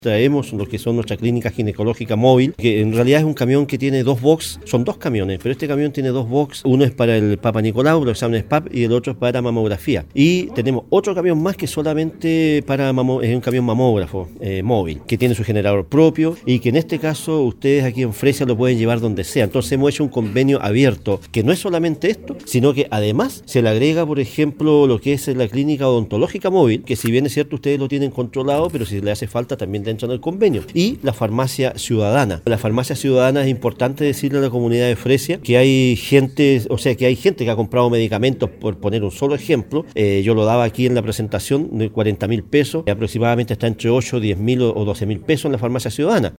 Traemos lo que son nuestra clínica ginecológica móvil, que en realidad es un camión que tiene 2 box, son 2 camiones, pero este camión tiene 2 box, uno es para el Papa Nicolau, los exámenes PAP, y el otro es para mamografía. Y tenemos otro camión más que solamente es un camión mamógrafo móvil, que tiene su generador propio y que en este caso ustedes aquí en Fresia lo pueden llevar donde sea. Entonces hemos hecho un convenio abierto, que no es solamente esto, sino que además se le agrega, por ejemplo, lo que es la clínica odontológica móvil, que si bien es cierto ustedes lo tienen controlado, pero si le hace falta también dentro del convenio. Y la farmacia ciudadana. La farmacia ciudadana es importante decirle a la comunidad de Fresia que hay gente, que ha comprado medicamentos, por poner un solo ejemplo, yo lo daba aquí en la presentación, de 40.000 pesos, aproximadamente está entre 8, 10.000 o 12.000 pesos en la farmacia ciudadana.